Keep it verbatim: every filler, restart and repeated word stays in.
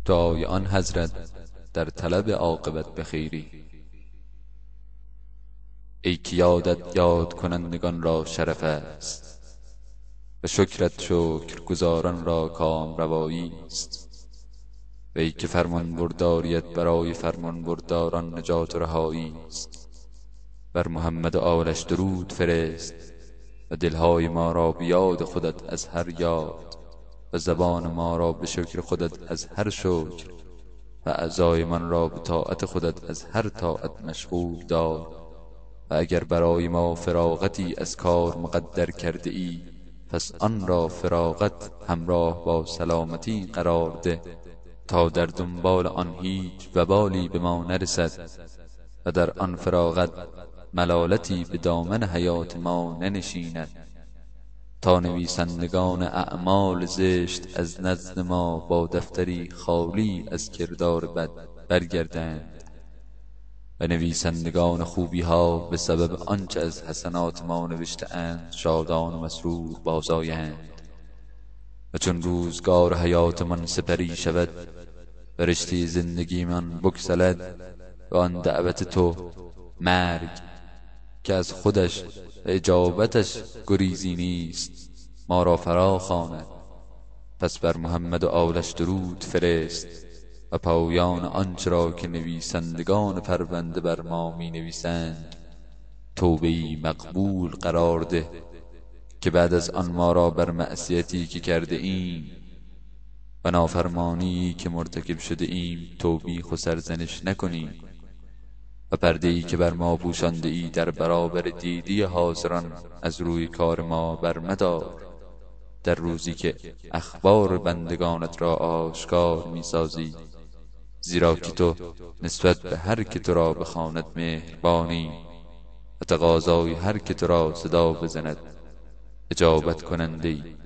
دعای آن حضرت در طلب عاقبت بخیری. ای که یادت یاد کنندگان را شرف است و شکرت شکر گزاران را کام روایی است. و ای که فرمان برداریت برای فرمان برداران نجات و رهایی است. بر محمد و آلش درود فرست و دلهای ما را به یاد خودت از هر یاد و زبان ما را به شکر خودت از هر شکر و اعضای من را به طاعت خودت از هر طاعت مشغول دار. و اگر برای ما فراغتی از کار مقدر کرده ای پس آن را فراغت همراه با سلامتی قرار ده تا در دنبال آن هیچ وبالی به ما نرسد و در آن فراغت ملالتی به دامن حیات ما ننشیند، تا نویسندگان اعمال زشت از نزد ما با دفتری خالی از کردار بد برگردند و نویسندگان خوبی ها به سبب آنچه از حسنات ما نوشته اند شادان و مسرور بازآیند. و چون روزگار حیات من سپری شود و رشته زندگی من بگسلد و آن دعوت تو مرگ که از خودش و اجابتش گریزی نیست ما را فرا خواند، پس بر محمد و آلش درود فرست و پایان آنچه را که نویسندگان پرونده بر ما می نویسند توبه‌ای مقبول قرار ده که بعد از آن ما را بر معصیتی که کرده ایم و نافرمانی که مرتکب شده ایم توبیخ و سرزنش نکنیم و پرده‌ای که بر ما پوشانده ای در برابر دیدی حاضران از روی کار ما برمدار، در روزی که اخبار بندگانت را آشکار می سازی، زیرا که تو نسبت به هر که تو را بخواند مهربانی و تقاضای هر که تو را صدا بزند اجابت کننده ای.